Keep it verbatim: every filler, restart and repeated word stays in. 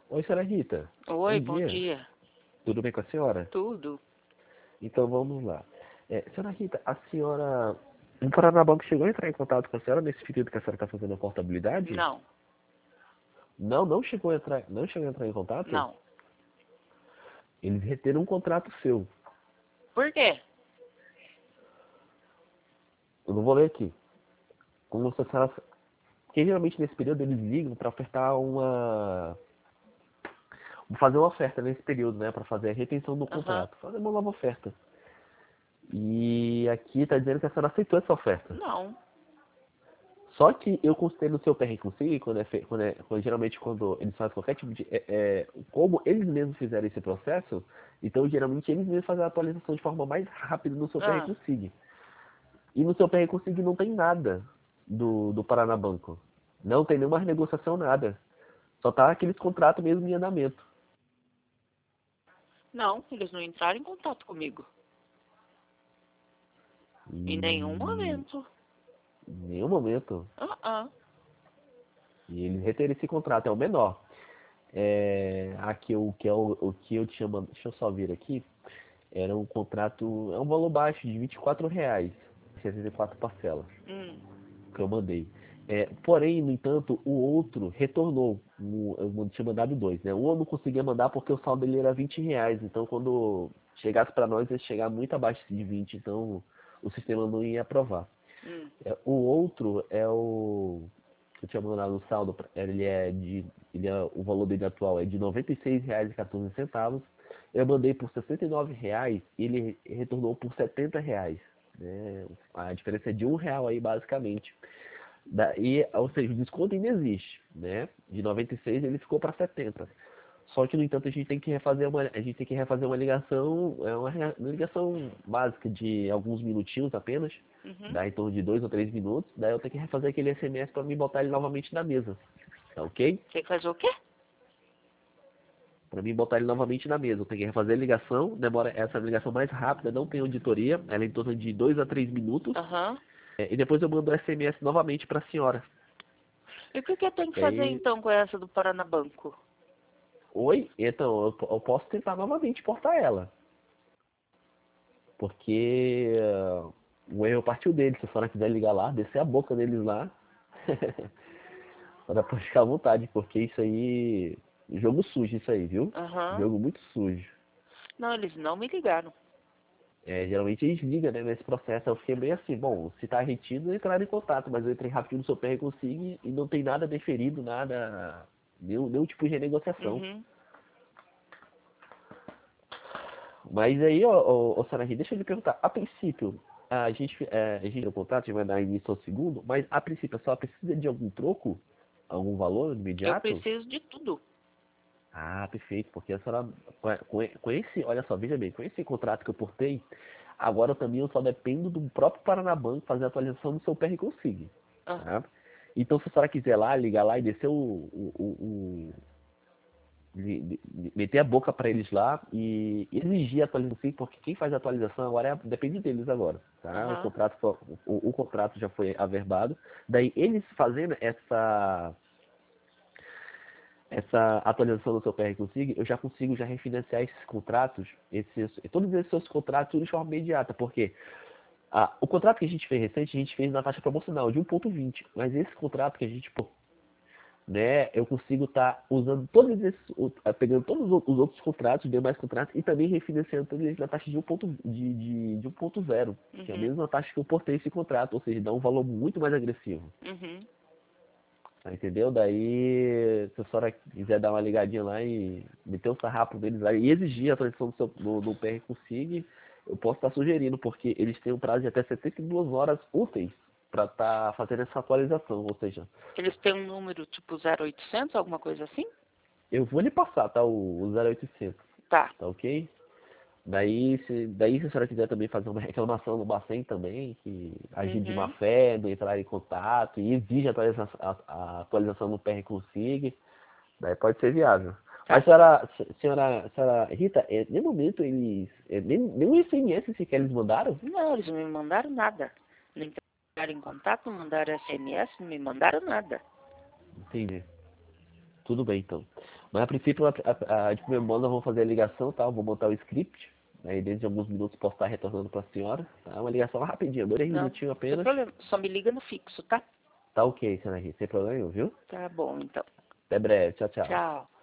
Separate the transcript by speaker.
Speaker 1: Oi, senhora Rita.
Speaker 2: Oi,
Speaker 1: Bom
Speaker 2: bom
Speaker 1: dia.
Speaker 2: dia.
Speaker 1: Tudo bem com a senhora?
Speaker 2: Tudo?
Speaker 1: Então vamos lá. É, senhora Rita, a senhora. O Paranabanco chegou a entrar em contato com a senhora nesse período que a senhora está fazendo a portabilidade?
Speaker 2: Não,
Speaker 1: Não, não chegou a entrar, não chegou a entrar em contato?
Speaker 2: não.
Speaker 1: Eles reteram um contrato seu.
Speaker 2: Por quê?
Speaker 1: Eu não vou ler aqui. Como se a senhora. Porque geralmente nesse período eles ligam para ofertar uma. Fazer uma oferta nesse período, né? Para fazer a retenção do
Speaker 2: Aham.
Speaker 1: contrato. Fazer uma nova oferta. E aqui está dizendo que a senhora aceitou essa oferta.
Speaker 2: Não.
Speaker 1: Só que eu considero no seu P R Consigo, quando é, fe- quando é quando, geralmente quando eles fazem qualquer tipo de. É, é, como eles mesmos fizeram esse processo, então geralmente eles mesmos fazem a atualização de forma mais rápida no seu P R
Speaker 2: Ah,
Speaker 1: Consigo. E no seu P R Consigo não tem nada do, do Paranabanco. Não tem nenhuma renegociação, nada. Só tá aqueles contratos mesmo em andamento.
Speaker 2: não, eles não entraram em contato comigo. Em nenhum
Speaker 1: E
Speaker 2: momento.
Speaker 1: em nenhum momento.
Speaker 2: Ah, ah.
Speaker 1: E eles reteram esse contrato, é o menor. É, aqui o que, é o, o que eu tinha mandado. Deixa eu só vir aqui. Era um contrato, é um valor baixo de vinte e quatro reais, sessenta e quatro parcelas,
Speaker 2: Hum.
Speaker 1: que eu mandei. É, porém, no entanto, o outro retornou. O- eu tinha mandado dois, né? Um eu não conseguia mandar porque o saldo dele era vinte reais. Então, quando chegasse para nós, ia chegar muito abaixo de vinte. Então, o sistema não ia aprovar.
Speaker 2: Hum.
Speaker 1: É, o outro é o que eu tinha mandado o saldo. pra- Ele é de, ele é, o valor dele atual é de noventa e seis reais e quatorze centavos. Eu mandei por sessenta e nove reais e ele retornou por setenta reais. Né? A diferença é de um real aí, basicamente. Daí, ou seja, o desconto ainda existe, né? De noventa e seis ele ficou para setenta. Só que, no entanto, a gente tem que refazer uma, a gente tem que refazer uma ligação, é uma, rea- uma ligação básica de alguns minutinhos apenas,
Speaker 2: Uhum.
Speaker 1: dá em torno de dois ou três minutos. Daí eu tenho que refazer aquele S M S para me botar ele novamente na mesa, tá ok?
Speaker 2: Tem que fazer o quê?
Speaker 1: Para mim botar ele novamente na mesa, eu tenho que refazer a ligação, demora essa ligação mais rápida, não tem auditoria, ela é em torno de dois a três minutos,
Speaker 2: Aham.
Speaker 1: é, e depois eu mando o S M S novamente para a senhora.
Speaker 2: E o que que eu tenho que
Speaker 1: E
Speaker 2: fazer
Speaker 1: aí,
Speaker 2: então com essa do Paranabanco?
Speaker 1: oi, então eu, eu posso tentar novamente portar ela, porque uh, o erro partiu dele. Se a senhora quiser ligar lá, descer a boca deles lá, a senhora pode ficar à vontade, porque isso aí, jogo sujo isso aí, viu?
Speaker 2: Aham.
Speaker 1: Jogo muito sujo.
Speaker 2: Não, eles não me ligaram.
Speaker 1: É, geralmente eles ligam, né, nesse processo. Eu fiquei meio assim, bom, se tá retido, entrar em contato, mas eu entrei rapidinho no seu P R Consigo e não tem nada deferido, nada, nenhum, nenhum tipo de renegociação.
Speaker 2: Uhum.
Speaker 1: Mas aí, ó, ó, ó Sarahi, deixa eu lhe perguntar, a princípio, a gente, é, a gente no contrato, a gente vai dar início ao segundo, mas a princípio a senhora precisa de algum troco? Algum valor
Speaker 2: Eu
Speaker 1: imediato?
Speaker 2: preciso de tudo.
Speaker 1: Ah, perfeito, porque a senhora, com, com com esse, olha só, veja bem, com esse contrato que eu portei, agora também eu só dependo do próprio Paranabanco fazer a atualização do seu P R Consigo,
Speaker 2: Ah,
Speaker 1: tá? Então, se a senhora quiser lá, ligar lá e descer o, o, o, o de- de- meter a boca para eles lá e exigir a atualização, porque quem faz a atualização agora é, depende deles agora, tá? O
Speaker 2: aham.
Speaker 1: contrato, só- o, o contrato já foi averbado, daí eles fazendo essa essa atualização do seu P R Consigo, eu já consigo já refinanciar esses contratos, esses, todos esses seus contratos de forma imediata, porque ah, o contrato que a gente fez recente, a gente fez na taxa promocional de um ponto vinte, mas esse contrato que a gente, pô, né, eu consigo estar usando todos esses, o- ah, pegando todos os os outros contratos, demais contratos, e também refinanciando todos eles na taxa de um ponto, de, de, de um ponto zero, que é a
Speaker 2: Uhum.
Speaker 1: mesma taxa que eu portei esse contrato, ou seja, dá um valor muito mais agressivo.
Speaker 2: Uhum.
Speaker 1: Tá, entendeu? Daí, se a senhora quiser dar uma ligadinha lá e meter o sarrapo deles lá e exigir a atualização do, seu, do, do P R Consigo, eu posso estar sugerindo, porque eles têm um prazo de até setenta e duas horas úteis para estar fazendo essa atualização. Ou seja,
Speaker 2: Eles têm um número tipo zero oitocentos, alguma coisa assim?
Speaker 1: eu vou lhe passar, tá? O, o zero oitocentos,
Speaker 2: Tá.
Speaker 1: tá ok? Daí se, daí, se a senhora quiser também fazer uma reclamação no Bacen também, que agir de má
Speaker 2: Uhum.
Speaker 1: fé, não entrar em contato e exige a atualização, a, a atualização no P R Consigo, daí pode ser viável.
Speaker 2: Tá
Speaker 1: Mas,
Speaker 2: certo.
Speaker 1: senhora, senhora, senhora Rita, é, nem momento eles. É, nem, nem um S M S sequer eles mandaram?
Speaker 2: Não, eles não me mandaram nada. Não entraram em contato, não mandaram S M S, não me mandaram nada.
Speaker 1: Entendi. Tudo bem, então. Mas a princípio, a, a, a, de primeiro modo, nós vamos fazer a ligação, tá? Eu vou montar o script. Aí dentro de alguns minutos posso estar retornando para a senhora. Tá? Uma ligação rapidinha, dois
Speaker 2: Não,
Speaker 1: minutinhos
Speaker 2: sem
Speaker 1: apenas.
Speaker 2: problema. Só me liga no fixo, tá?
Speaker 1: Tá ok, senhora Rita, sem problema, nenhum, viu?
Speaker 2: Tá bom, então.
Speaker 1: Até breve, tchau, tchau.
Speaker 2: Tchau.